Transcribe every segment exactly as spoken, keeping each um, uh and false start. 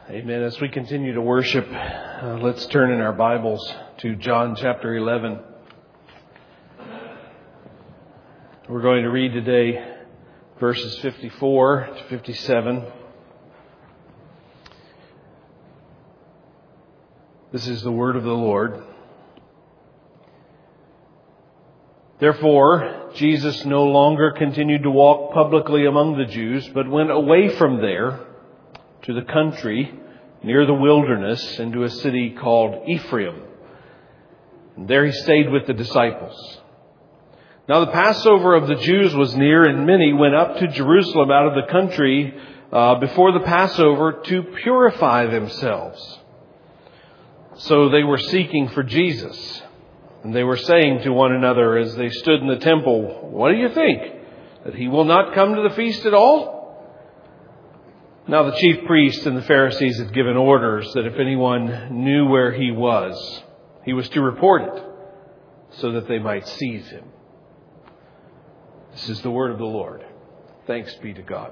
Amen. As we continue to worship, uh, let's turn in our Bibles to John chapter eleven. We're going to read today verses fifty-four to fifty-seven. This is the word of the Lord. Therefore, Jesus no longer continued to walk publicly among the Jews, but went away from there to the country near the wilderness into a city called Ephraim. And there he stayed with the disciples. Now the Passover of the Jews was near, and many went up to Jerusalem out of the country uh, before the Passover to purify themselves. So they were seeking for Jesus. And they were saying to one another as they stood in the temple, "What do you think? That he will not come to the feast at all?" Now the chief priests and the Pharisees had given orders that if anyone knew where he was, he was to report it so that they might seize him. This is the word of the Lord. Thanks be to God.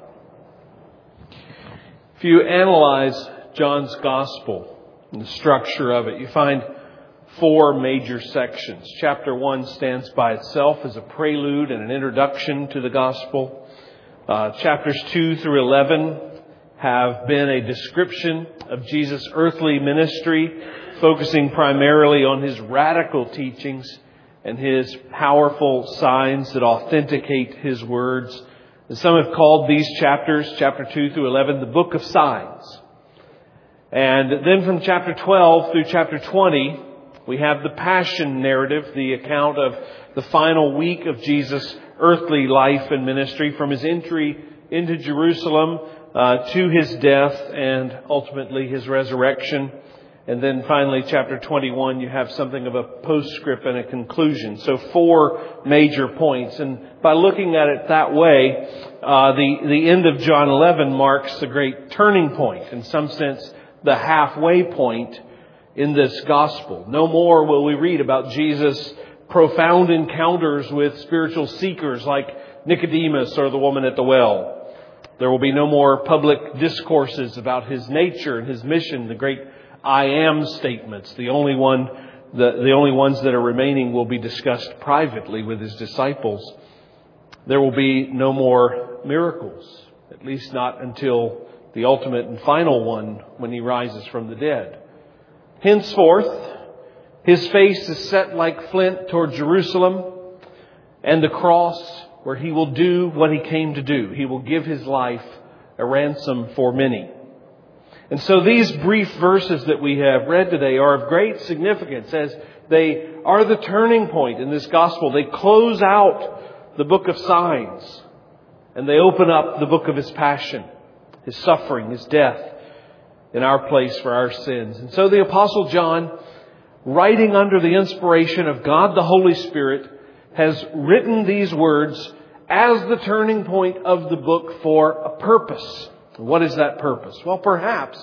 If you analyze John's gospel and the structure of it, you find four major sections. Chapter one stands by itself as a prelude and an introduction to the gospel. Uh, chapters two through eleven have been a description of Jesus' earthly ministry, focusing primarily on his radical teachings and his powerful signs that authenticate his words. And some have called these chapters, chapter two through eleven, the book of signs. And then from chapter twelve through chapter twenty, we have the passion narrative, the account of the final week of Jesus' earthly life and ministry, from his entry into Jerusalem uh, to his death and ultimately his resurrection. And then finally, chapter twenty-one, you have something of a postscript and a conclusion. So four major points. And by looking at it that way, uh, the, the end of John eleven marks the great turning point. In some sense, the halfway point in this gospel. No more will we read about Jesus' profound encounters with spiritual seekers like Nicodemus or the woman at the well. There will be no more public discourses about his nature and his mission, the great I am statements. The only one, the, the only ones that are remaining will be discussed privately with his disciples. There will be no more miracles, at least not until the ultimate and final one when he rises from the dead. Henceforth, his face is set like flint toward Jerusalem and the cross, where he will do what he came to do. He will give his life a ransom for many. And so these brief verses that we have read today are of great significance as they are the turning point in this gospel. They close out the book of signs and they open up the book of his passion, his suffering, his death in our place for our sins. And so the Apostle John, writing under the inspiration of God the Holy Spirit, has written these words as the turning point of the book for a purpose. What is that purpose? Well, perhaps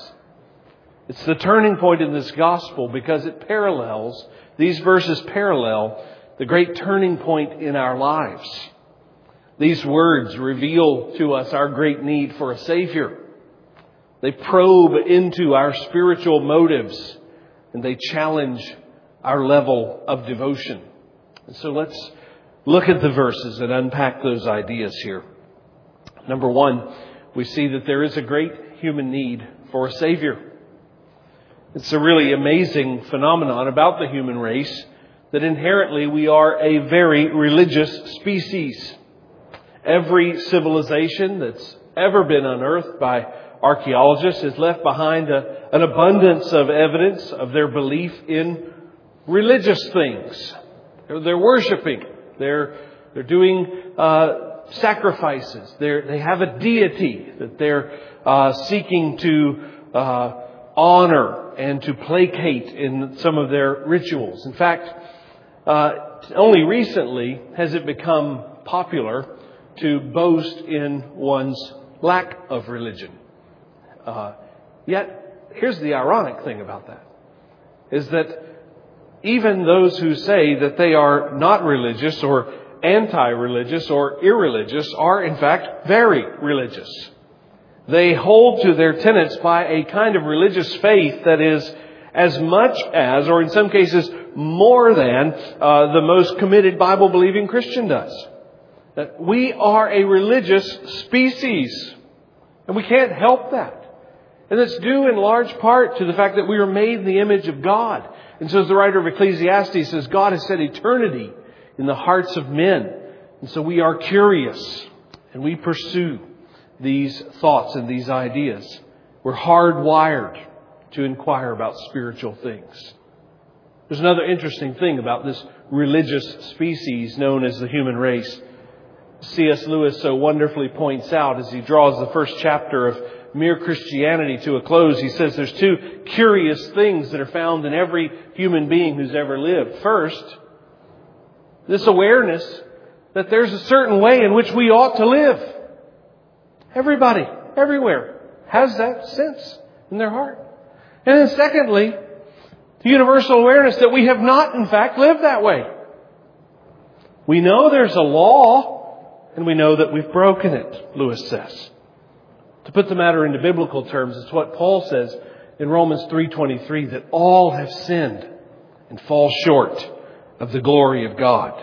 it's the turning point in this gospel because it parallels, these verses parallel the great turning point in our lives. These words reveal to us our great need for a Savior. They probe into our spiritual motives and they challenge our level of devotion. And so let's look at the verses and unpack those ideas here. Number one, we see that there is a great human need for a Savior. It's a really amazing phenomenon about the human race that inherently we are a very religious species. Every civilization that's ever been unearthed by archaeologists has left behind a, an abundance of evidence of their belief in religious things. They're, they're worshiping. They're they're doing uh, sacrifices. They they have a deity that they're uh, seeking to uh, honor and to placate in some of their rituals. In fact, uh, only recently has it become popular to boast in one's lack of religion. Uh, yet, here's the ironic thing about that, is that even those who say that they are not religious or anti-religious or irreligious are in fact very religious. They hold to their tenets by a kind of religious faith that is as much as, or in some cases more than, uh, the most committed Bible-believing Christian does. That we are a religious species. And we can't help that. And it's due in large part to the fact that we are made in the image of God. And so as the writer of Ecclesiastes says, God has set eternity in the hearts of men. And so we are curious and we pursue these thoughts and these ideas. We're hardwired to inquire about spiritual things. There's another interesting thing about this religious species known as the human race. C S Lewis so wonderfully points out as he draws the first chapter of Mere Christianity to a close. He says there's two curious things that are found in every human being who's ever lived. First, this awareness that there's a certain way in which we ought to live. Everybody, everywhere, has that sense in their heart. And then secondly, the universal awareness that we have not, in fact, lived that way. We know there's a law, and we know that we've broken it, Lewis says. To put the matter into biblical terms, it's what Paul says in Romans three twenty-three, that all have sinned and fall short of the glory of God.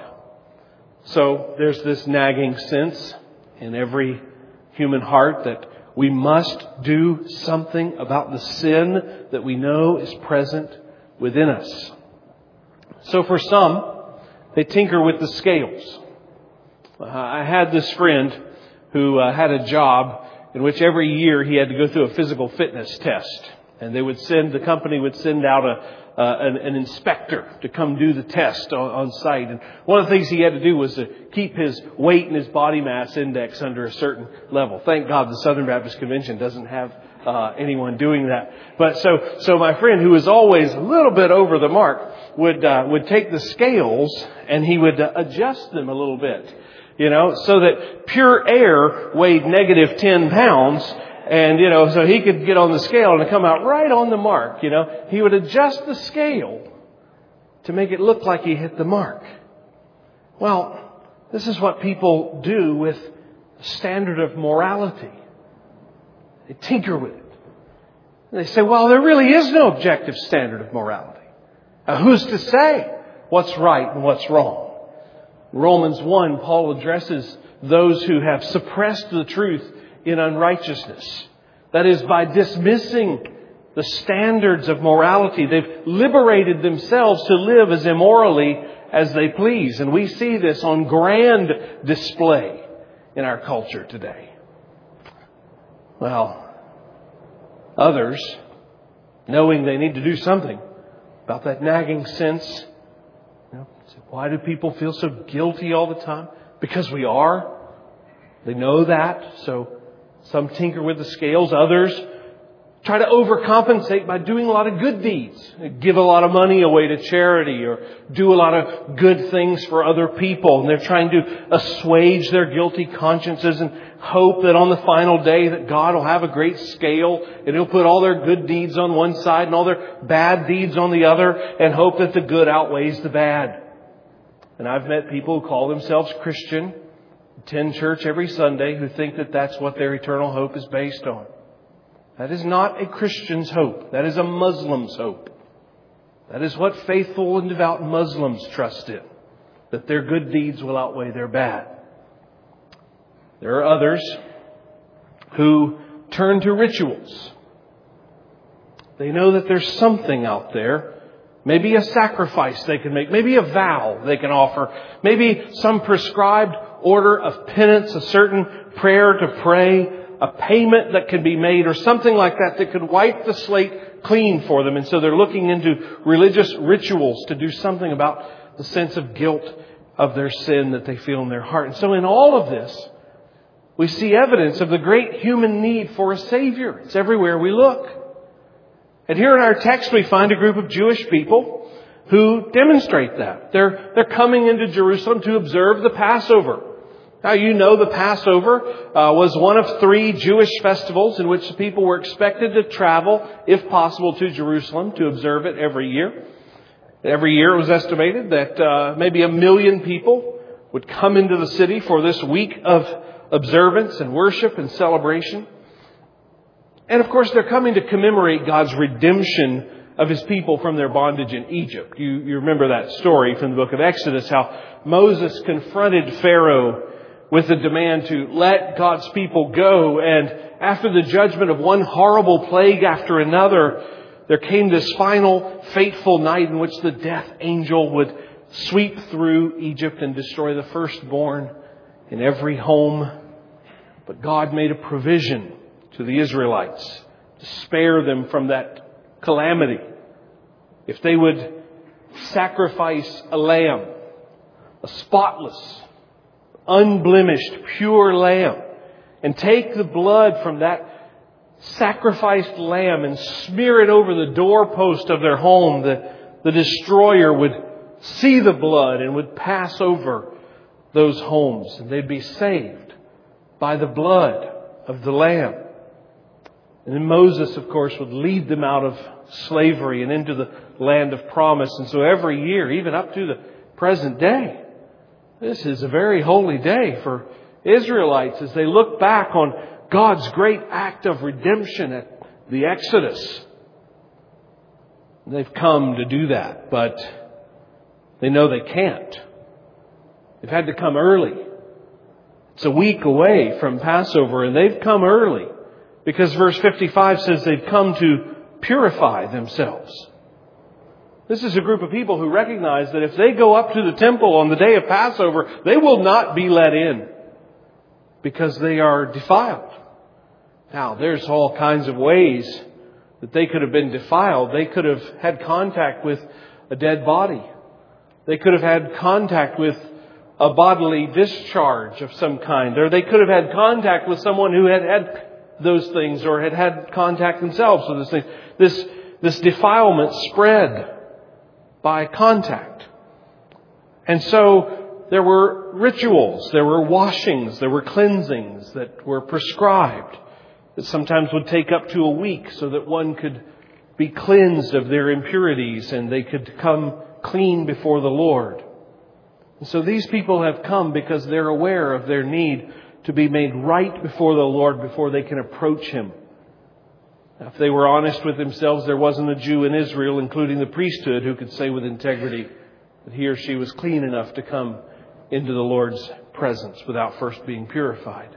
So there's this nagging sense in every human heart that we must do something about the sin that we know is present within us. So for some, they tinker with the scales. Uh, I had this friend who uh, had a job in which every year he had to go through a physical fitness test. And they would send, the company would send out a, uh, an, an inspector to come do the test on, on site. And one of the things he had to do was to keep his weight and his body mass index under a certain level. Thank God the Southern Baptist Convention doesn't have uh, anyone doing that. But so, so my friend, who was always a little bit over the mark, would, uh, would take the scales and he would uh, adjust them a little bit. You know, so that pure air weighed negative ten pounds. And, you know, so he could get on the scale and come out right on the mark. You know, he would adjust the scale to make it look like he hit the mark. Well, this is what people do with the standard of morality. They tinker with it. And they say, well, there really is no objective standard of morality. Now, who's to say what's right and what's wrong? In Romans one, Paul addresses those who have suppressed the truth in unrighteousness. That is, by dismissing the standards of morality, they've liberated themselves to live as immorally as they please. And we see this on grand display in our culture today. Well, others, knowing they need to do something about that nagging sense, why do people feel so guilty all the time? Because we are. They know that. So some tinker with the scales. Others try to overcompensate by doing a lot of good deeds. Give a lot of money away to charity or do a lot of good things for other people. And they're trying to assuage their guilty consciences and hope that on the final day that God will have a great scale and He'll put all their good deeds on one side and all their bad deeds on the other and hope that the good outweighs the bad. And I've met people who call themselves Christian, attend church every Sunday, who think that that's what their eternal hope is based on. That is not a Christian's hope. That is a Muslim's hope. That is what faithful and devout Muslims trust in, that their good deeds will outweigh their bad. There are others who turn to rituals. They know that there's something out there. Maybe a sacrifice they can make. Maybe a vow they can offer. Maybe some prescribed order of penance, a certain prayer to pray, a payment that can be made or something like that that could wipe the slate clean for them. And so they're looking into religious rituals to do something about the sense of guilt of their sin that they feel in their heart. And so in all of this, we see evidence of the great human need for a Savior. It's everywhere we look. And here in our text, we find a group of Jewish people who demonstrate that. They're, they're coming into Jerusalem to observe the Passover. Now, you know the Passover uh, was one of three Jewish festivals in which the people were expected to travel, if possible, to Jerusalem to observe it every year. Every year it was estimated that uh, maybe a million people would come into the city for this week of observance and worship and celebration. And of course, they're coming to commemorate God's redemption of His people from their bondage in Egypt. You, you remember that story from the book of Exodus, how Moses confronted Pharaoh with the demand to let God's people go. And after the judgment of one horrible plague after another, there came this final fateful night in which the death angel would sweep through Egypt and destroy the firstborn in every home. But God made a provision to the Israelites to spare them from that calamity. If they would sacrifice a lamb, a spotless, unblemished, pure lamb, and take the blood from that sacrificed lamb and smear it over the doorpost of their home, the, the destroyer would see the blood and would pass over those homes, and they'd be saved by the blood of the lamb. And then Moses, of course, would lead them out of slavery and into the land of promise. And so every year, even up to the present day, this is a very holy day for Israelites as they look back on God's great act of redemption at the Exodus. They've come to do that, but they know they can't. They've had to come early. It's a week away from Passover, and they've come early because verse fifty-five says they've come to purify themselves. This is a group of people who recognize that if they go up to the temple on the day of Passover, they will not be let in because they are defiled. Now, there's all kinds of ways that they could have been defiled. They could have had contact with a dead body. They could have had contact with a bodily discharge of some kind. Or they could have had contact with someone who had had those things or had had contact themselves with this thing. This, this defilement spread by contact. And so there were rituals, there were washings, there were cleansings that were prescribed that sometimes would take up to a week so that one could be cleansed of their impurities and they could come clean before the Lord. And so these people have come because they're aware of their need to be made right before the Lord before they can approach Him. Now, if they were honest with themselves, there wasn't a Jew in Israel, including the priesthood, who could say with integrity that he or she was clean enough to come into the Lord's presence without first being purified.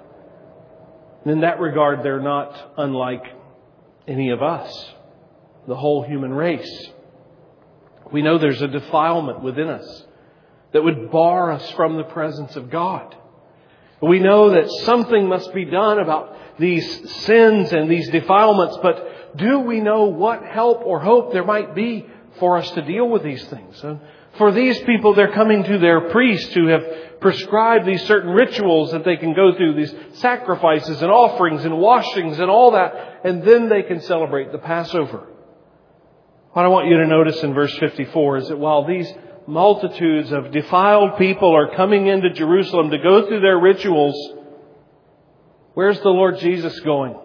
And in that regard, they're not unlike any of us, the whole human race. We know there's a defilement within us that would bar us from the presence of God. We know that something must be done about these sins and these defilements, but do we know what help or hope there might be for us to deal with these things? And for these people, they're coming to their priest who have prescribed these certain rituals that they can go through, these sacrifices and offerings and washings and all that, and then they can celebrate the Passover. What I want you to notice in verse fifty-four is that while these multitudes of defiled people are coming into Jerusalem to go through their rituals, where's the Lord Jesus going?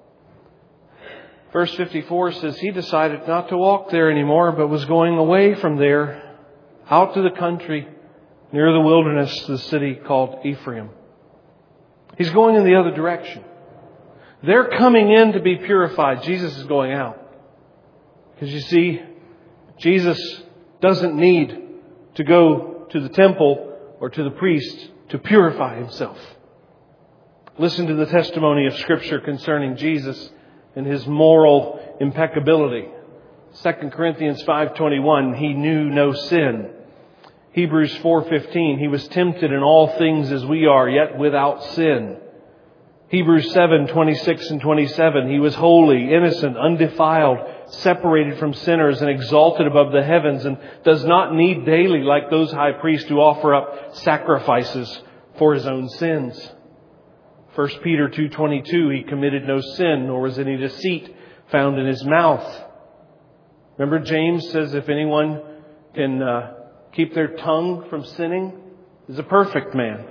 Verse fifty-four says He decided not to walk there anymore, but was going away from there, out to the country, near the wilderness, to the city called Ephraim. He's going in the other direction. They're coming in to be purified. Jesus is going out. Because you see, Jesus doesn't need to go to the temple or to the priest to purify Himself. Listen to the testimony of Scripture concerning Jesus and His moral impeccability. Second Corinthians five twenty-one, He knew no sin. Hebrews four fifteen, He was tempted in all things as we are, yet without sin. Hebrews seven twenty-six and twenty-seven, He was holy, innocent, undefiled, separated from sinners and exalted above the heavens, and does not need daily, like those high priests, to offer up sacrifices for His own sins. First Peter two twenty-two, He committed no sin, nor was any deceit found in His mouth. Remember, James says if anyone can uh, keep their tongue from sinning, is a perfect man.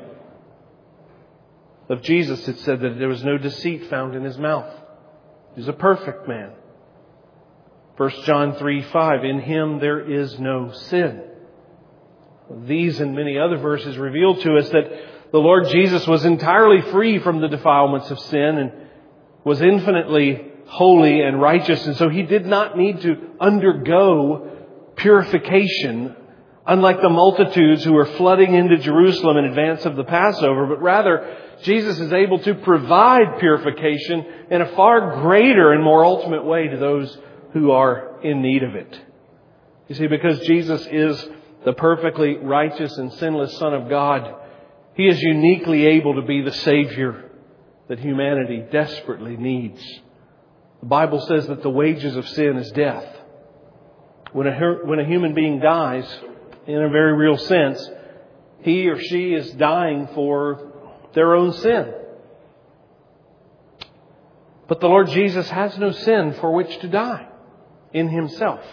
Of Jesus, it said that there was no deceit found in His mouth. He's a perfect man. First John three five, in Him there is no sin. These and many other verses reveal to us that the Lord Jesus was entirely free from the defilements of sin and was infinitely holy and righteous. And so He did not need to undergo purification, unlike the multitudes who were flooding into Jerusalem in advance of the Passover. But rather, Jesus is able to provide purification in a far greater and more ultimate way to those who are in need of it. You see, because Jesus is the perfectly righteous and sinless Son of God, He is uniquely able to be the Savior that humanity desperately needs. The Bible says that the wages of sin is death. When a, when a human being dies, in a very real sense, he or she is dying for their own sin. But the Lord Jesus has no sin for which to die in Himself.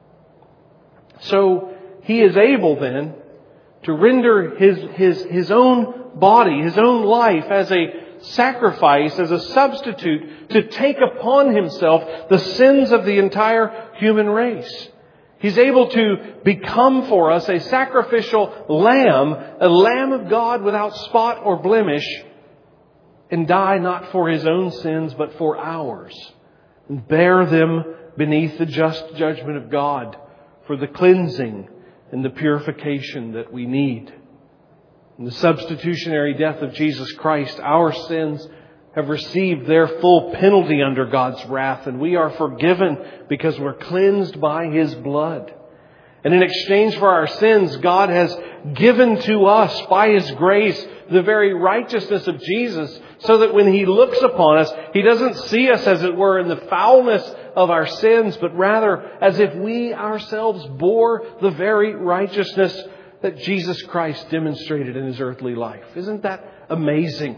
So He is able then to render His, His, His own body, His own life as a sacrifice, as a substitute, to take upon Himself the sins of the entire human race. He's able to become for us a sacrificial lamb, a lamb of God without spot or blemish, and die not for His own sins, but for ours, and bear them beneath the just judgment of God for the cleansing and the purification that we need. In the substitutionary death of Jesus Christ, our sins have received their full penalty under God's wrath, and we are forgiven because we're cleansed by His blood. And in exchange for our sins, God has given to us by His grace the very righteousness of Jesus, so that when He looks upon us, He doesn't see us, as it were, in the foulness of our sins, but rather as if we ourselves bore the very righteousness that Jesus Christ demonstrated in His earthly life. Isn't that amazing?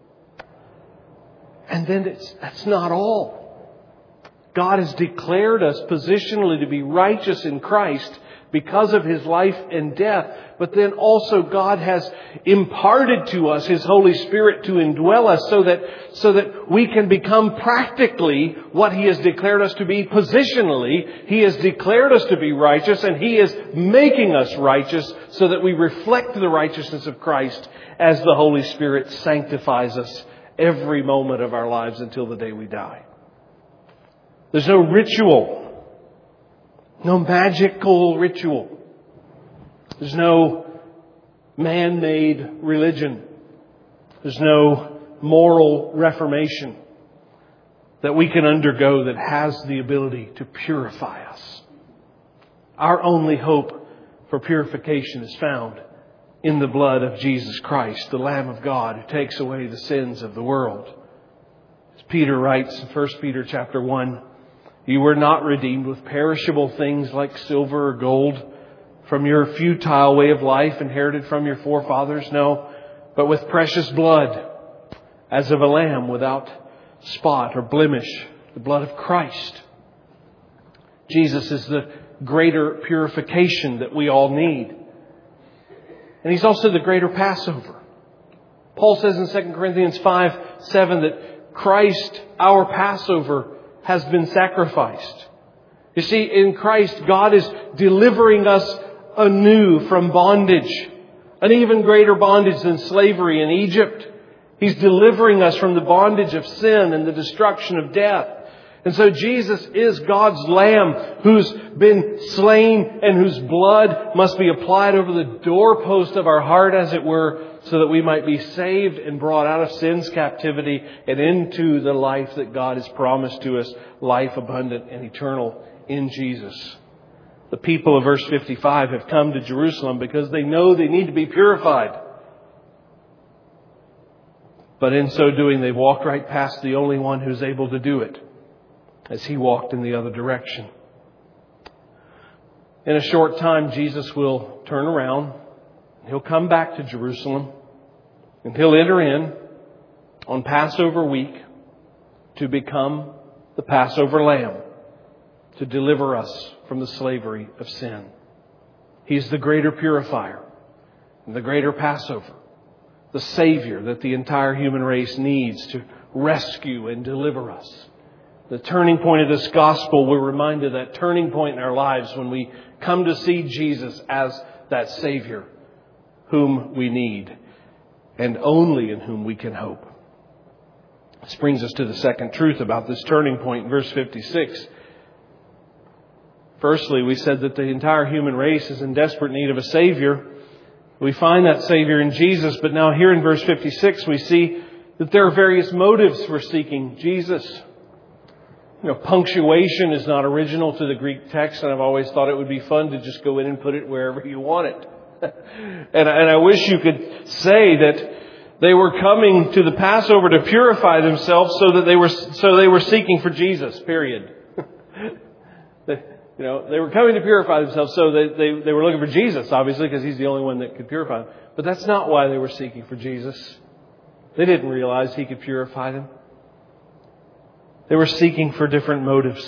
And then it's, that's not all. God has declared us positionally to be righteous in Christ because of His life and death. But then also God has imparted to us His Holy Spirit to indwell us so that, so that we can become practically what He has declared us to be positionally. He has declared us to be righteous, and He is making us righteous so that we reflect the righteousness of Christ as the Holy Spirit sanctifies us every moment of our lives until the day we die. There's no ritual, no magical ritual. There's no man-made religion. There's no moral reformation that we can undergo that has the ability to purify us. Our only hope for purification is found in the blood of Jesus Christ, the Lamb of God who takes away the sins of the world. As Peter writes in First Peter chapter one, "You were not redeemed with perishable things like silver or gold from your futile way of life inherited from your forefathers. No, but with precious blood, as of a lamb without spot or blemish, the blood of Christ." Jesus is the greater purification that we all need. And He's also the greater Passover. Paul says in Second Corinthians five seven that Christ, our Passover, has been sacrificed. You see, in Christ, God is delivering us anew from bondage, an even greater bondage than slavery in Egypt. He's delivering us from the bondage of sin and the destruction of death. And so Jesus is God's Lamb who's been slain and whose blood must be applied over the doorpost of our heart, as it were, so that we might be saved and brought out of sin's captivity and into the life that God has promised to us, life abundant and eternal in Jesus. The people of verse fifty-five have come to Jerusalem because they know they need to be purified. But in so doing, they've walked right past the only one who's able to do it, as He walked in the other direction. In a short time, Jesus will turn around. He'll come back to Jerusalem, and He'll enter in on Passover week to become the Passover Lamb, to deliver us from the slavery of sin. He's the greater purifier and the greater Passover, the Savior that the entire human race needs to rescue and deliver us. The turning point of this gospel, we're reminded of that turning point in our lives when we come to see Jesus as that Savior whom we need and only in whom we can hope. This brings us to the second truth about this turning point in verse fifty-six. Firstly, we said that the entire human race is in desperate need of a Savior. We find that Savior in Jesus, but now here in verse fifty-six we see that there are various motives for seeking Jesus. You know, punctuation is not original to the Greek text, and I've always thought it would be fun to just go in and put it wherever you want it. and, and I wish you could say that they were coming to the Passover to purify themselves so that they were so they were seeking for Jesus, period. You know, they were coming to purify themselves, so they, they, they were looking for Jesus, obviously, because He's the only one that could purify them. But that's not why they were seeking for Jesus. They didn't realize He could purify them. They were seeking for different motives.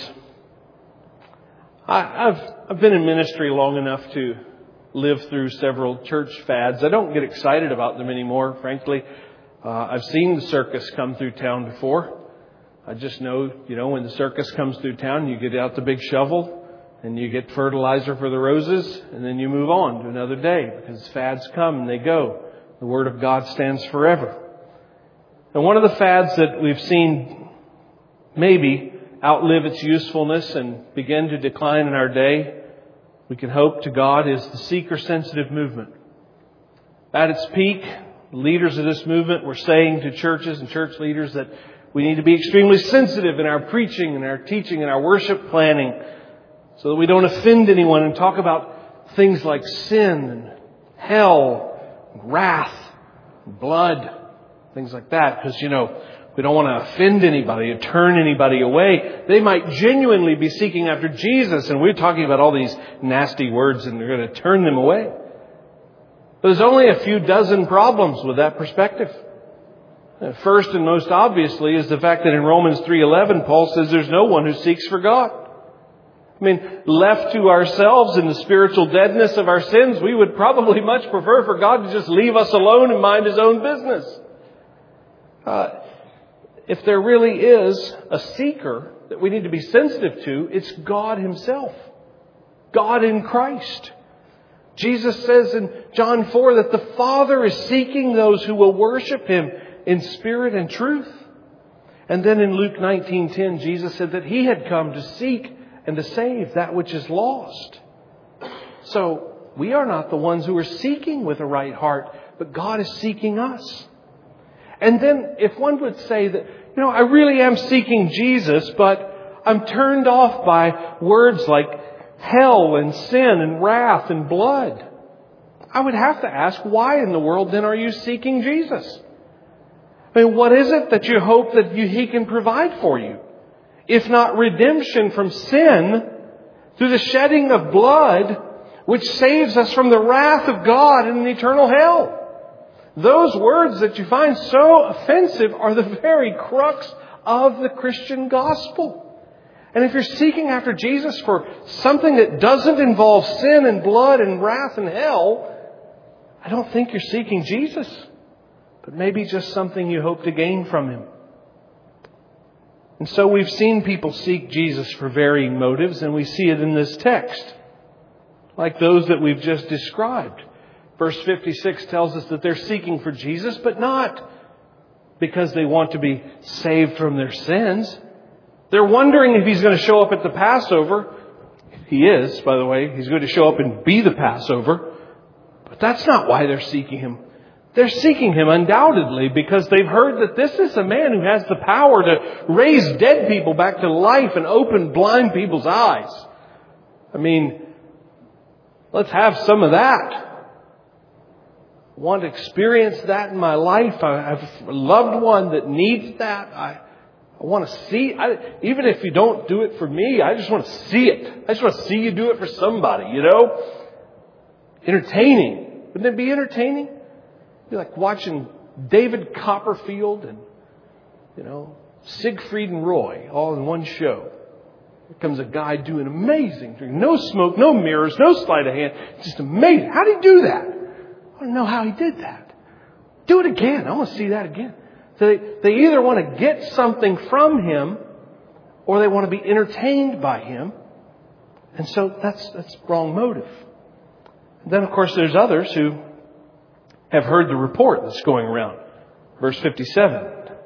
I, I've, I've been in ministry long enough to live through several church fads. I don't get excited about them anymore, frankly. Uh, I've seen the circus come through town before. I just know, you know, when the circus comes through town, you get out the big shovel and you get fertilizer for the roses, and then you move on to another day, because fads come and they go. The Word of God stands forever. And one of the fads that we've seen maybe outlive its usefulness and begin to decline in our day, we can hope to God, is the seeker-sensitive movement. At its peak, leaders of this movement were saying to churches and church leaders that we need to be extremely sensitive in our preaching and our teaching and our worship planning, so that we don't offend anyone, and talk about things like sin and hell, and wrath, and blood, things like that. Because, you know, we don't want to offend anybody or turn anybody away. They might genuinely be seeking after Jesus, and we're talking about all these nasty words and they're going to turn them away. But there's only a few dozen problems with that perspective. First and most obviously is the fact that in Romans three eleven, Paul says there's no one who seeks for God. I mean, left to ourselves in the spiritual deadness of our sins, we would probably much prefer for God to just leave us alone and mind His own business. Uh, if there really is a seeker that we need to be sensitive to, it's God Himself. God in Christ. Jesus says in John four that the Father is seeking those who will worship Him in spirit and truth. And then in Luke nineteen ten, Jesus said that He had come to seek and to save that which is lost. So we are not the ones who are seeking with a right heart, but God is seeking us. And then if one would say that, you know, I really am seeking Jesus, but I'm turned off by words like hell and sin and wrath and blood, I would have to ask, why in the world then are you seeking Jesus? I mean, what is it that you hope that you, He can provide for you? If not redemption from sin through the shedding of blood, which saves us from the wrath of God in an eternal hell. Those words that you find so offensive are the very crux of the Christian gospel. And if you're seeking after Jesus for something that doesn't involve sin and blood and wrath and hell, I don't think you're seeking Jesus, but maybe just something you hope to gain from Him. And so we've seen people seek Jesus for varying motives, and we see it in this text, like those that we've just described. Verse fifty-six tells us that they're seeking for Jesus, but not because they want to be saved from their sins. They're wondering if He's going to show up at the Passover. He is, by the way. He's going to show up and be the Passover. But that's not why they're seeking Him. They're seeking Him undoubtedly because they've heard that this is a man who has the power to raise dead people back to life and open blind people's eyes. I mean, let's have some of that. I want to experience that in my life. I have a loved one that needs that. I, I want to see, I, even if you don't do it for me, I just want to see it. I just want to see you do it for somebody, you know? Entertaining. Wouldn't it be entertaining? It'd be like watching David Copperfield and, you know, Siegfried and Roy all in one show. Here comes a guy doing amazing things. No smoke, no mirrors, no sleight of hand. It's just amazing. How did he do that? I want to know how he did that. Do it again. I want to see that again. So they, they either want to get something from him or they want to be entertained by him. And so that's that's wrong motive. And then, of course, there's others who have heard the report that's going around. Verse fifty-seven.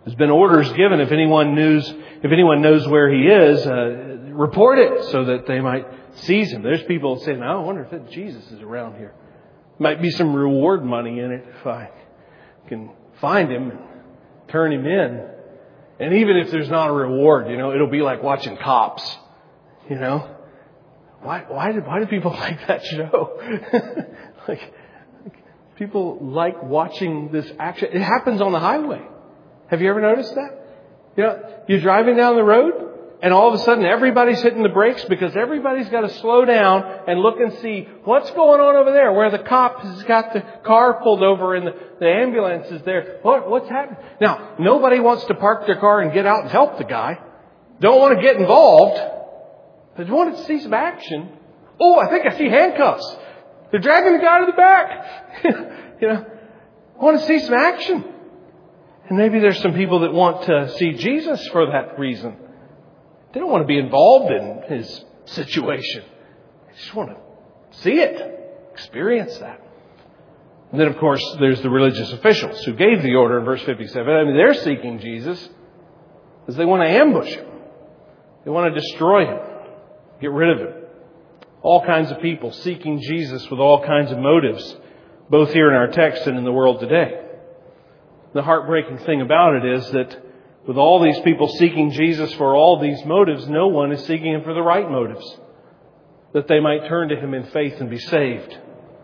There's been orders given, if anyone knows, if anyone knows where he is, uh, report it so that they might seize him. There's people saying, I wonder if Jesus is around here. Might be some reward money in it if I can find him and turn him in. And even if there's not a reward, you know, it'll be like watching Cops, you know. Why, why do, why do people like that show? like, people like watching this action. It happens on the highway. Have you ever noticed that? You know, you're driving down the road and all of a sudden everybody's hitting the brakes because everybody's got to slow down and look and see what's going on over there where the cop has got the car pulled over and the, the ambulance is there. What, what's happening? Now, nobody wants to park their car and get out and help the guy. Don't want to get involved. But you want to see some action. Oh, I think I see handcuffs. They're dragging the guy to the back. you know, I want to see some action. And maybe there's some people that want to see Jesus for that reason. They don't want to be involved in his situation. They just want to see it, experience that. And then, of course, there's the religious officials who gave the order in verse fifty-seven. I mean, they're seeking Jesus because they want to ambush him. They want to destroy him, get rid of him. All kinds of people seeking Jesus with all kinds of motives, both here in our text and in the world today. The heartbreaking thing about it is that with all these people seeking Jesus for all these motives, no one is seeking him for the right motives, that they might turn to him in faith and be saved.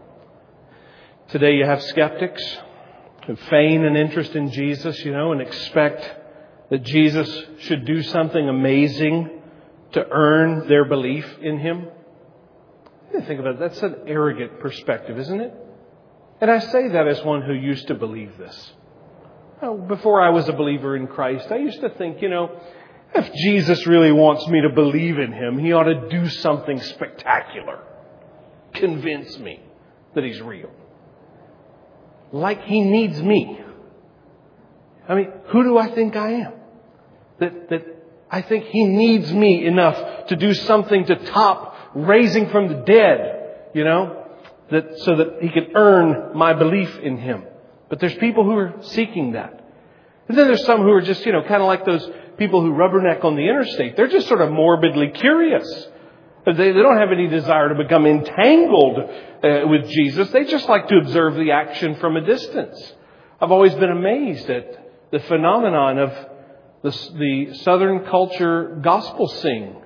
Today you have skeptics who feign an interest in Jesus, you know, and expect that Jesus should do something amazing to earn their belief in him. You think about it, that's an arrogant perspective, isn't it? And I say that as one who used to believe this. Before I was a believer in Christ, I used to think, you know, if Jesus really wants me to believe in him, he ought to do something spectacular. Convince me that he's real. Like he needs me. I mean, who do I think I am? That, that I think he needs me enough to do something to top raising from the dead, you know, that so that he can earn my belief in him. But there's people who are seeking that. And then there's some who are just, you know, kind of like those people who rubberneck on the interstate. They're just sort of morbidly curious. They, they don't have any desire to become entangled uh, with Jesus. They just like to observe the action from a distance. I've always been amazed at the phenomenon of the, the Southern culture gospel sing.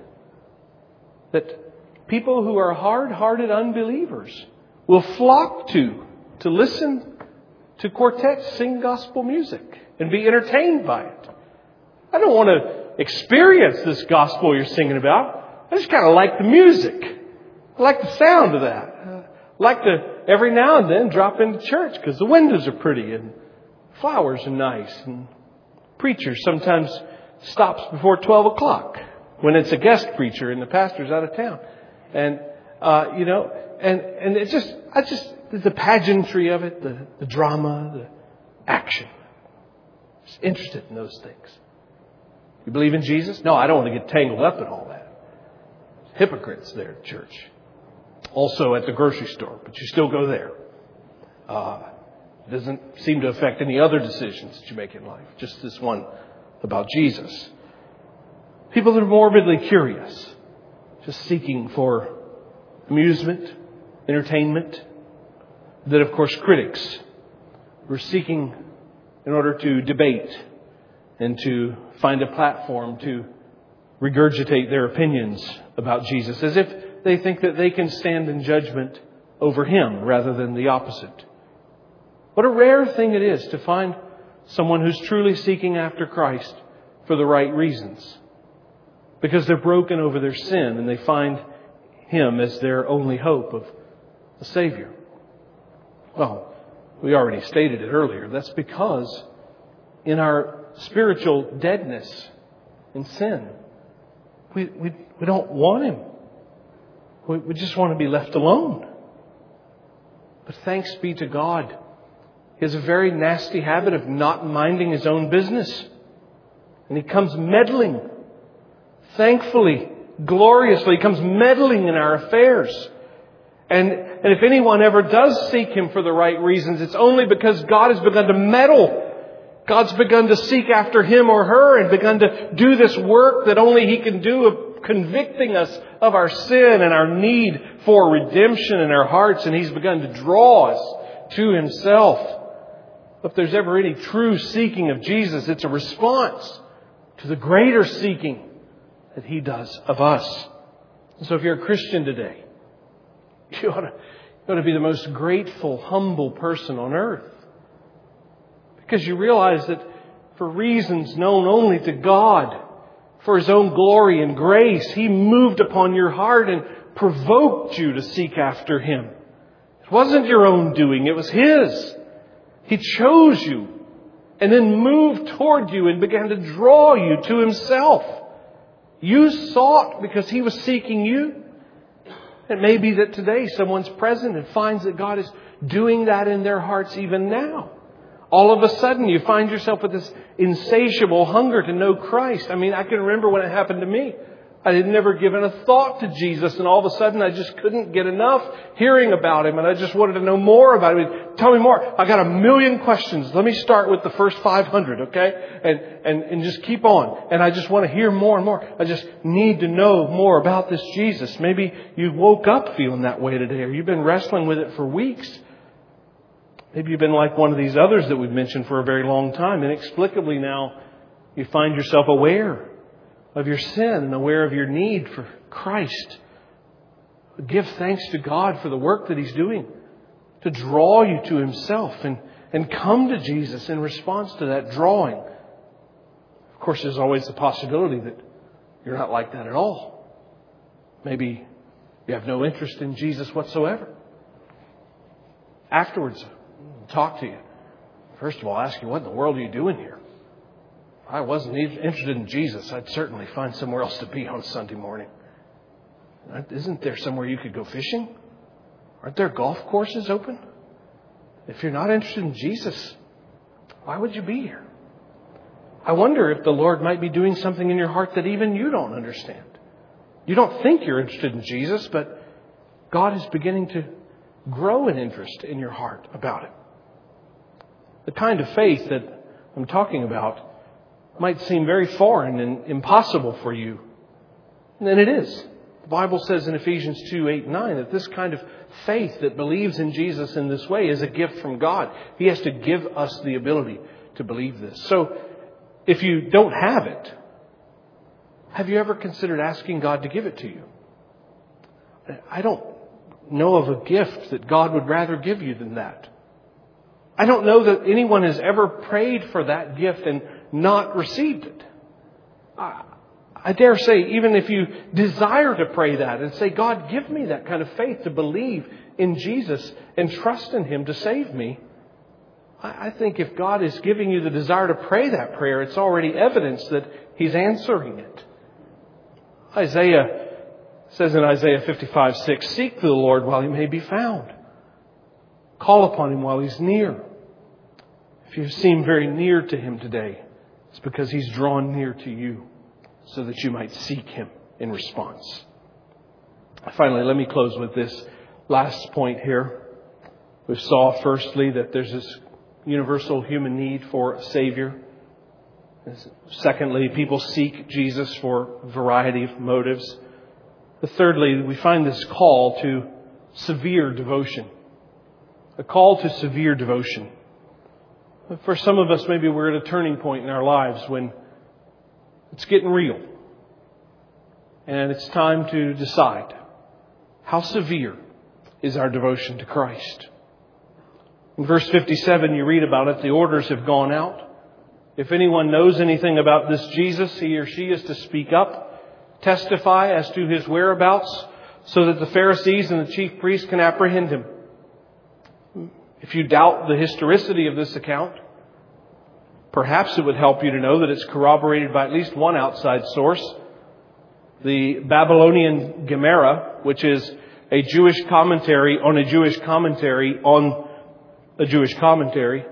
That people who are hard-hearted unbelievers will flock to, to listen to quartets sing gospel music and be entertained by it. I don't want to experience this gospel you're singing about. I just kind of like the music. I like the sound of that. I like to, every now and then, drop into church because the windows are pretty and flowers are nice. And preacher sometimes stops before twelve o'clock when it's a guest preacher and the pastor's out of town. And, uh, you know, and, and it just, I just, the pageantry of it, the, the drama, the action. Just interested in those things. You believe in Jesus? No, I don't want to get tangled up in all that. Hypocrites there at church. Also at the grocery store, but you still go there. Uh, it doesn't seem to affect any other decisions that you make in life. Just this one about Jesus. People that are morbidly curious. Just seeking for amusement, entertainment. That, of course, critics were seeking in order to debate and to find a platform to regurgitate their opinions about Jesus as if they think that they can stand in judgment over him rather than the opposite. What a rare thing it is to find someone who's truly seeking after Christ for the right reasons. Because they're broken over their sin and they find him as their only hope of a Savior. Well, we already stated it earlier. That's because in our spiritual deadness and sin, we, we, we don't want him. We, we just want to be left alone. But thanks be to God. He has a very nasty habit of not minding his own business. And he comes meddling. Thankfully, gloriously, he comes meddling in our affairs. And, and if anyone ever does seek him for the right reasons, it's only because God has begun to meddle God's begun to seek after him or her and begun to do this work that only he can do of convicting us of our sin and our need for redemption in our hearts. And he's begun to draw us to himself. If there's ever any true seeking of Jesus, it's a response to the greater seeking that he does of us. And so if you're a Christian today, you ought to, you ought to be the most grateful, humble person on earth. Because you realize that for reasons known only to God, for his own glory and grace, he moved upon your heart and provoked you to seek after him. It wasn't your own doing, it was his. He chose you and then moved toward you and began to draw you to himself. You sought because he was seeking you. It may be that today someone's present and finds that God is doing that in their hearts even now. All of a sudden you find yourself with this insatiable hunger to know Christ. I mean, I can remember when it happened to me. I had never given a thought to Jesus, and all of a sudden I just couldn't get enough hearing about him, and I just wanted to know more about him. Tell me more. I got a million questions. Let me start with the first five hundred, okay? And, and, and just keep on. And I just want to hear more and more. I just need to know more about this Jesus. Maybe you woke up feeling that way today, or you've been wrestling with it for weeks. Maybe you've been like one of these others that we've mentioned for a very long time. Inexplicably now, you find yourself aware of your sin and aware of your need for Christ. Give thanks to God for the work that he's doing to draw you to himself, and, and come to Jesus in response to that drawing. Of course, there's always the possibility that you're not like that at all. Maybe you have no interest in Jesus whatsoever. Afterwards, I'll talk to you. First of all, ask you, what in the world are you doing here? If I wasn't interested in Jesus, I'd certainly find somewhere else to be on Sunday morning. Isn't there somewhere you could go fishing? Aren't there golf courses open? If you're not interested in Jesus, why would you be here? I wonder if the Lord might be doing something in your heart that even you don't understand. You don't think you're interested in Jesus, but God is beginning to grow an interest in your heart about it. The kind of faith that I'm talking about might seem very foreign and impossible for you. And it is. The Bible says in Ephesians two, eight, nine that this kind of faith that believes in Jesus in this way is a gift from God. He has to give us the ability to believe this. So if you don't have it, have you ever considered asking God to give it to you? I don't know of a gift that God would rather give you than that. I don't know that anyone has ever prayed for that gift and not received it. I, I dare say, even if you desire to pray that and say, God, give me that kind of faith to believe in Jesus and trust in him to save me. I, I think if God is giving you the desire to pray that prayer, it's already evidence that he's answering it. Isaiah says in Isaiah fifty-five, six, seek the Lord while he may be found. Call upon him while he's near. If you seem very near to him today, it's because he's drawn near to you so that you might seek him in response. Finally, let me close with this last point here. We saw firstly that there's this universal human need for a Savior. Secondly, people seek Jesus for a variety of motives. Thirdly, we find this call to severe devotion. A call to severe devotion. For some of us, maybe we're at a turning point in our lives when it's getting real. And it's time to decide, how severe is our devotion to Christ? In verse fifty-seven, you read about it. The orders have gone out. If anyone knows anything about this Jesus, he or she is to speak up, testify as to his whereabouts, so that the Pharisees and the chief priests can apprehend him. If you doubt the historicity of this account, perhaps it would help you to know that it's corroborated by at least one outside source. The Babylonian Gemara, which is a Jewish commentary on a Jewish commentary on a Jewish commentary,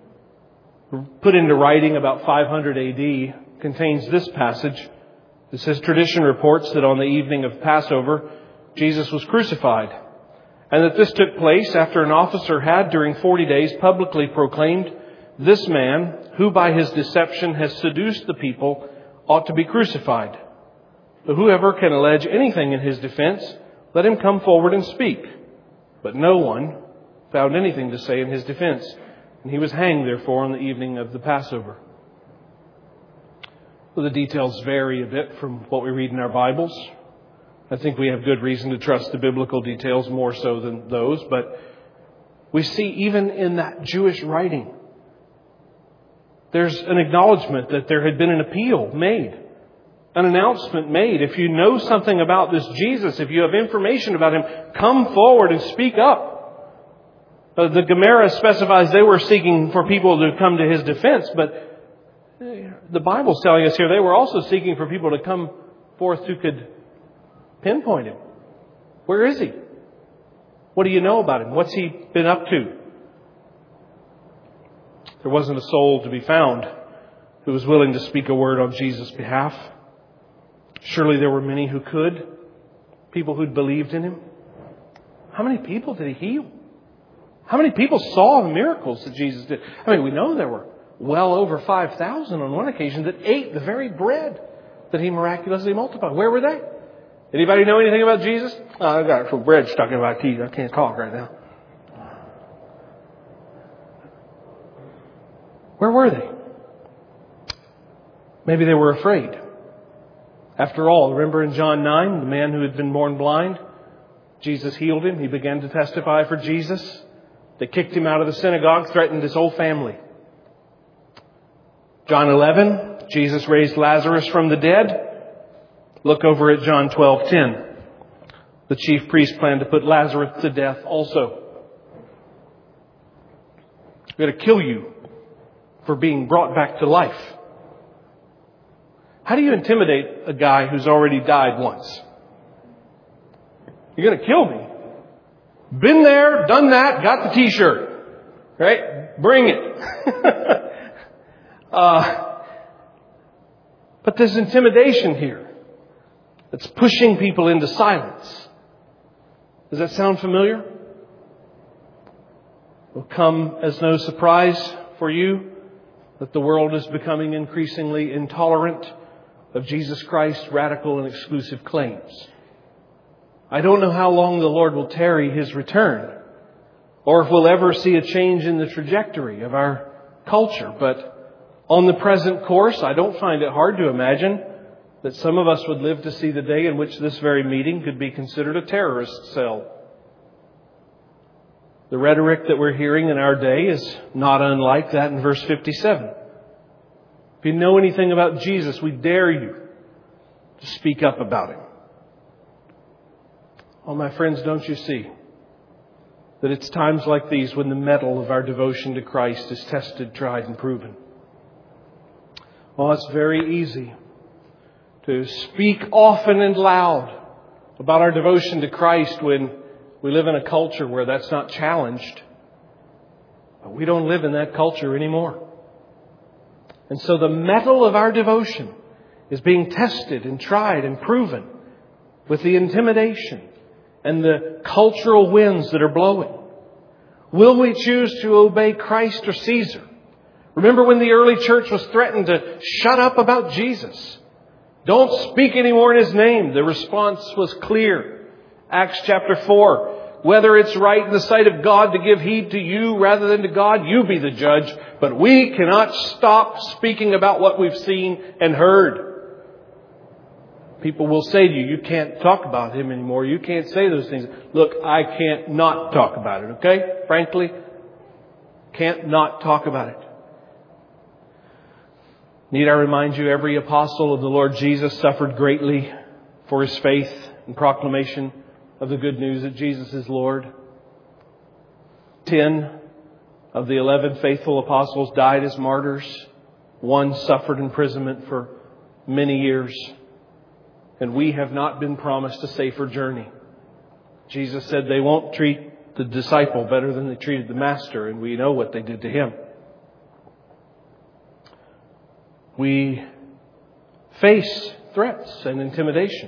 put into writing about five hundred A D, contains this passage. It says, tradition reports that on the evening of Passover, Jesus was crucified, and that this took place after an officer had, during forty days, publicly proclaimed This man, who by his deception has seduced the people, ought to be crucified. But whoever can allege anything in his defense, let him come forward and speak." But no one found anything to say in his defense, and he was hanged, therefore, on the evening of the Passover. Well, the details vary a bit from what we read in our Bibles. I think we have good reason to trust the biblical details more so than those, but we see even in that Jewish writing, there's an acknowledgement that there had been an appeal made, an announcement made. If you know something about this Jesus, if you have information about Him, come forward and speak up. Uh, the Gemara specifies they were seeking for people to come to His defense, but the Bible's telling us here they were also seeking for people to come forth who could pinpoint Him. Where is He? What do you know about Him? What's He been up to? There wasn't a soul to be found who was willing to speak a word on Jesus' behalf. Surely there were many who could. People who'd believed in Him. How many people did He heal? How many people saw the miracles that Jesus did? I mean, we know there were well over five thousand on one occasion that ate the very bread that He miraculously multiplied. Where were they? Anybody know anything about Jesus? Oh, I've got some bread stuck in my teeth. I can't talk right now. Where were they? Maybe they were afraid. After all, remember in John nine, the man who had been born blind, Jesus healed him. He began to testify for Jesus. They kicked him out of the synagogue, threatened his whole family. John eleven, Jesus raised Lazarus from the dead. Look over at John twelve ten. The chief priest planned to put Lazarus to death also. We're going to kill you for being brought back to life. How do you intimidate a guy who's already died once? You're going to kill me. Been there, done that, got the t-shirt. Right? Bring it. uh, but there's intimidation here. It's pushing people into silence. Does that sound familiar? It will come as no surprise for you that the world is becoming increasingly intolerant of Jesus Christ's radical and exclusive claims. I don't know how long the Lord will tarry His return, or if we'll ever see a change in the trajectory of our culture. But on the present course, I don't find it hard to imagine that some of us would live to see the day in which this very meeting could be considered a terrorist cell. The rhetoric that we're hearing in our day is not unlike that in verse fifty-seven. If you know anything about Jesus, we dare you to speak up about Him. Oh, my friends, don't you see that it's times like these when the mettle of our devotion to Christ is tested, tried, and proven? Oh, it's very easy to speak often and loud about our devotion to Christ when we live in a culture where that's not challenged. But we don't live in that culture anymore. And so the mettle of our devotion is being tested and tried and proven with the intimidation and the cultural winds that are blowing. Will we choose to obey Christ or Caesar? Remember when the early church was threatened to shut up about Jesus? Don't speak anymore in His name. The response was clear. Acts chapter four. Whether it's right in the sight of God to give heed to you rather than to God, you be the judge. But we cannot stop speaking about what we've seen and heard. People will say to you, you can't talk about Him anymore. You can't say those things. Look, I can't not talk about it, okay? Frankly, can't not talk about it. Need I remind you, every apostle of the Lord Jesus suffered greatly for his faith and proclamation of the good news that Jesus is Lord. Ten of the eleven faithful apostles died as martyrs. One suffered imprisonment for many years. And we have not been promised a safer journey. Jesus said they won't treat the disciple better than they treated the master, and we know what they did to him. We face threats and intimidation.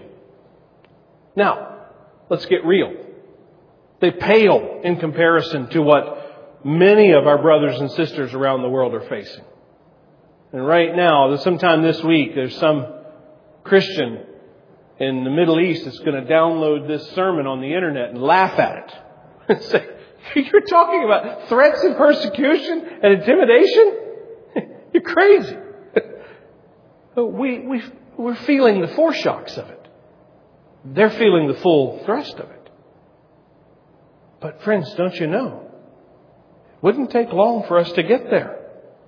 Now, let's get real. They pale in comparison to what many of our brothers and sisters around the world are facing. And right now, sometime this week, there's some Christian in the Middle East that's going to download this sermon on the internet and laugh at it. And say, you're talking about threats and persecution and intimidation? You're crazy. we, we, we're feeling the foreshocks of it. They're feeling the full thrust of it. But friends, don't you know? It wouldn't take long for us to get there.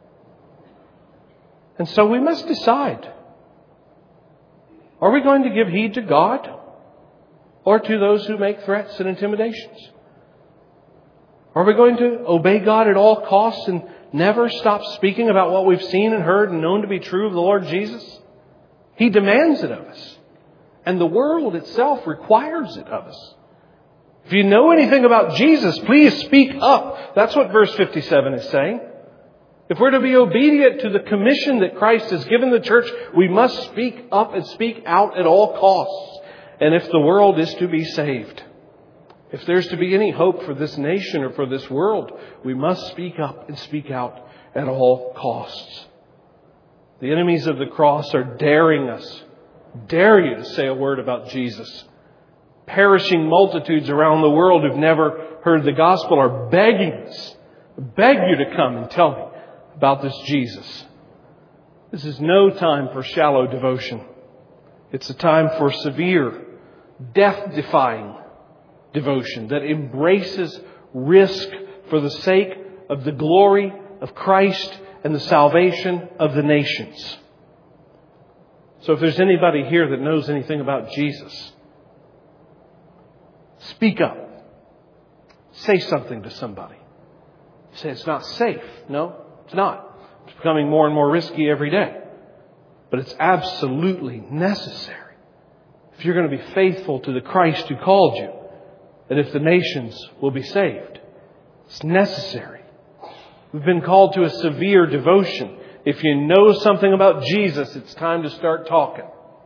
And so we must decide. Are we going to give heed to God or to those who make threats and intimidations? Are we going to obey God at all costs and never stop speaking about what we've seen and heard and known to be true of the Lord Jesus? He demands it of us. And the world itself requires it of us. If you know anything about Jesus, please speak up. That's what verse fifty-seven is saying. If we're to be obedient to the commission that Christ has given the church, we must speak up and speak out at all costs. And if the world is to be saved, if there's to be any hope for this nation or for this world, we must speak up and speak out at all costs. The enemies of the cross are daring us, dare you to say a word about Jesus. Perishing multitudes around the world who've never heard the gospel are begging us, beg you to come and tell me about this Jesus. This is no time for shallow devotion. It's a time for severe, death-defying devotion that embraces risk for the sake of the glory of Christ and the salvation of the nations. So if there's anybody here that knows anything about Jesus, speak up. Say something to somebody. Say it's not safe. No, it's not. It's becoming more and more risky every day. But it's absolutely necessary if you're going to be faithful to the Christ who called you, and if the nations will be saved. It's necessary. We've been called to a severe devotion. If you know something about Jesus, it's time to start talking.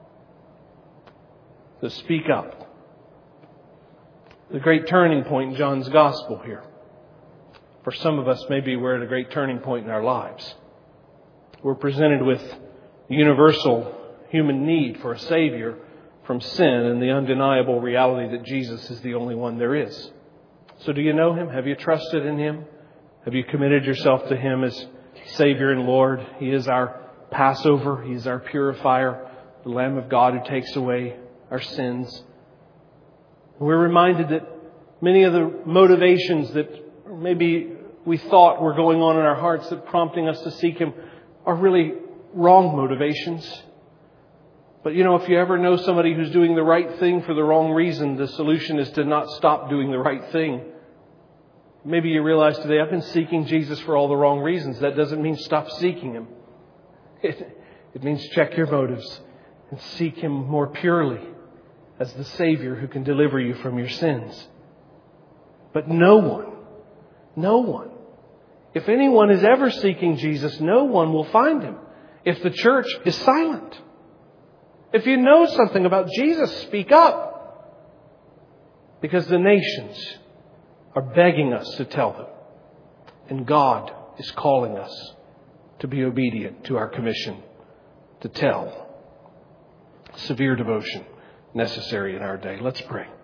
So speak up. The great turning point in John's Gospel here. For some of us, maybe we're at a great turning point in our lives. We're presented with universal human need for a Savior from sin and the undeniable reality that Jesus is the only one there is. So do you know Him? Have you trusted in Him? Have you committed yourself to Him as Savior and Lord? He is our Passover. He is our purifier, the Lamb of God who takes away our sins. We're reminded that many of the motivations that maybe we thought were going on in our hearts that prompting us to seek Him are really wrong motivations. But you know, if you ever know somebody who's doing the right thing for the wrong reason, the solution is to not stop doing the right thing. Maybe you realize today, I've been seeking Jesus for all the wrong reasons. That doesn't mean stop seeking Him. It, it means check your motives and seek Him more purely as the Savior who can deliver you from your sins. But no one, no one, if anyone is ever seeking Jesus, no one will find Him if the church is silent. If you know something about Jesus, speak up. Because the nations are begging us to tell them. And God is calling us to be obedient to our commission to tell. Severe devotion necessary in our day. Let's pray.